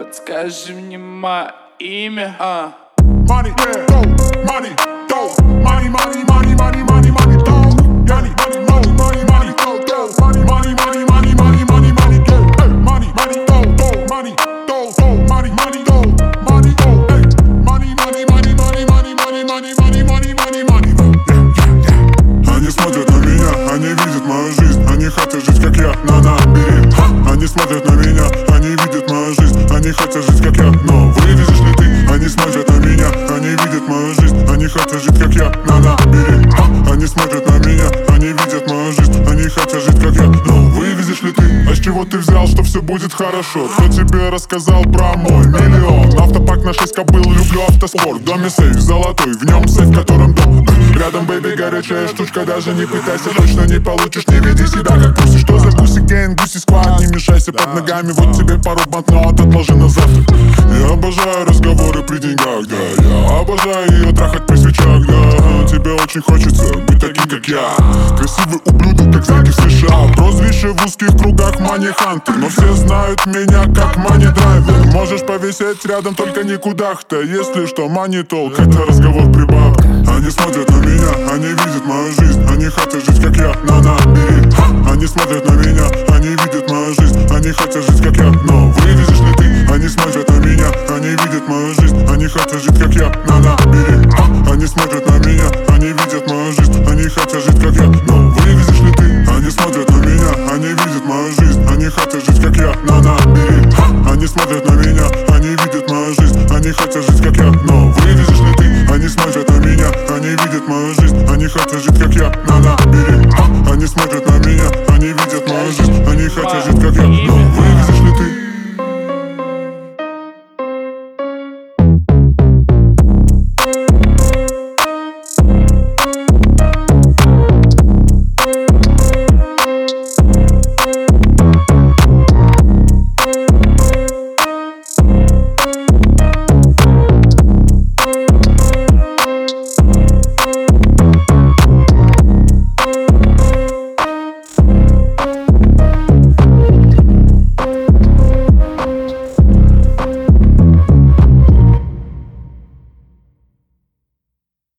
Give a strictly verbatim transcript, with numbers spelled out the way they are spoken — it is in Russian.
Подскажи мне мое имя. а. Money, yeah, dope, money, dope, money, money, money, money, money, money, dope, money, money, money, money, money, dope, dope, money, money, money, money, money, money, money, dope, hey, money, money, dope, dope, money, dope, dope, money, money, dope, money, dope, hey, money, money, money, money, money, money, money, money, money, money, money, yeah, yeah, yeah. Они смотрят на меня, они видят мою жизнь, они хотят жить как я, на набери. Они смотрят на меня, они видят мою жизнь, они хотят жить как я, но вывезешь ли ты? Они смотрят на меня, они видят мою жизнь, они хотят жить как я, на набери. Они смотрят на меня, они видят мою жизнь, они хотят жить как я, но вывезешь ли ты? А с чего ты взял, что все будет хорошо? Кто тебе рассказал про мой миллион? Автопак на шесть кобыл, люблю автоспорт. В доме сейф золотой, в нем сейф, в котором дом. Рядом, бэйби, горячая штучка, даже не пытайся, точно не получишь, не веди себя как гуси. Что за гуси гейн, гуси сквад, не мешайся под ногами, вот тебе пару банкнот, отложи на завтра. Я обожаю разговоры при деньгах, да, я обожаю ее трахать при свечах, да. Тебе очень хочется быть таким, как я, красивый ублюдок, как знаки в США. Прозвище в узких кругах Money Hunter, но все знают меня как Money Driver. Можешь повисеть рядом, только не кудахта, если что, Money Talk, хотя разговор при бабках. Они смотрят на меня, они видят мою жизнь, они хотят жить как я, на набери. Они смотрят на меня, они видят мою жизнь, они хотят жить как я, но вывезешь ли ты? Они смотрят на меня, они видят мою жизнь, они хотят жить как я, на набери. Они смотрят на меня, они видят мою жизнь, они хотят жить как я, но вывезешь ли ты? Они смотрят на меня, они видят мою жизнь, они хотят жить как я, на набери. Они смотрят на меня, они видят мою жизнь, они хотят жить как я, но вывезешь ли ты? Они смотрят на меня, они видят мою жизнь, они хотят жить как я, на набери. Они смотрят на меня, они видят мою жизнь, они хотят жить как я, но вывезешь ли ты?